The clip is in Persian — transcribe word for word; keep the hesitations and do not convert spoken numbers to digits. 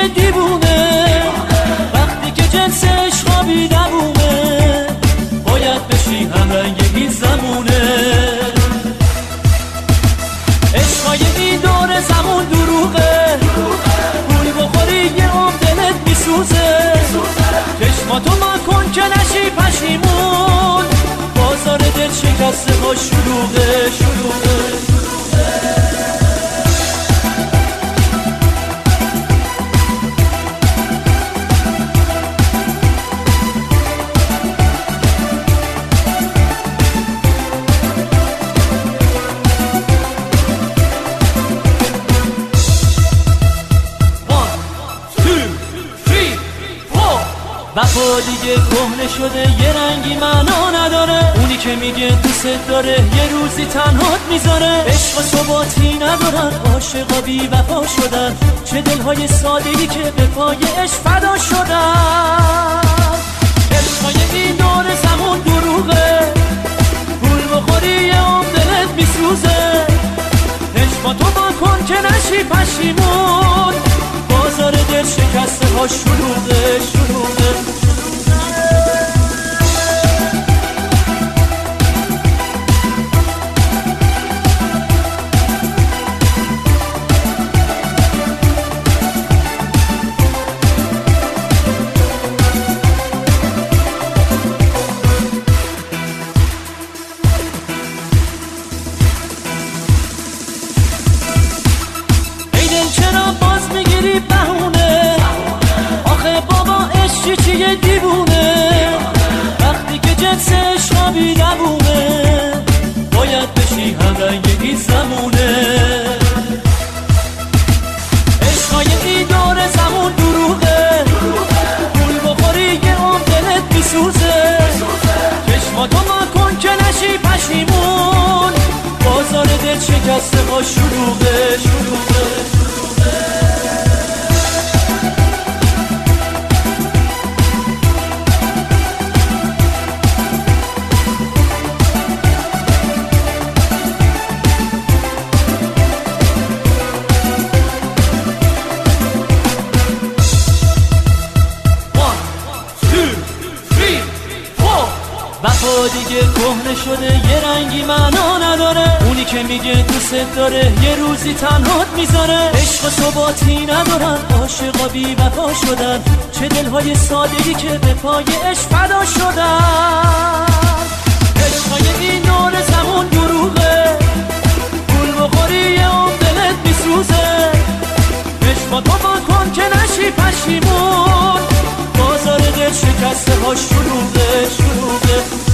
یه دیوونه، وقتی که جنس عشقابی نبونه، باید بشی همرنگ این زمونه. عشقای این دور زمون دروغه، پول بخوری یه عمر دلت میسوزه. چشماتو مکن که نشی پشیمون، بازار دل شکسته ها شلوغه شلوغه. وفا دیگه کهنه شده، یه رنگی معنا نداره. اونی که میگه دوست داره یه روزی تنهات میذاره. عشق و ثباتی ندارن، عاشقا بی وفا شدن. چه دلهای ساده‌ای که به پای عشق فدا شدن. عشقای این دور زمون دروغه، پول بخوری یه عمر دلت میسوزه. چشماتو بکن که نشی پشیمون، بازار دل شکسته ها شلوغه شلوغه. چرا باز میگیری بهونه؟ آخه بابا عشقی چیه دیوونه، وقتی که جنس عشقابی نبونه، باید بشی همرنگ این زمونه. عشقای این دور زمون دروغه، پول بخوری یه عمر دلت میسوزه. چشماتو مکن که نشی پشیمون، بازار دل شکسته ها شلوغه شلوغه. وفا دیگه کهنه شده، یه رنگی معنا نداره. اونی که میگه دوست داره یه روزی تنهات میذاره. عشق و ثباتی ندارن، عاشقا بی وفا شدن. چه دلهای ساده‌ای که به پای عشق فدا شدن. عشقای این دور زمون دروغه، پول بخوری یه عمر دلت میسوزه. چشماتو بکن که نشی پشیمون، بازار دل شکسته ها شلوغه شلوغه.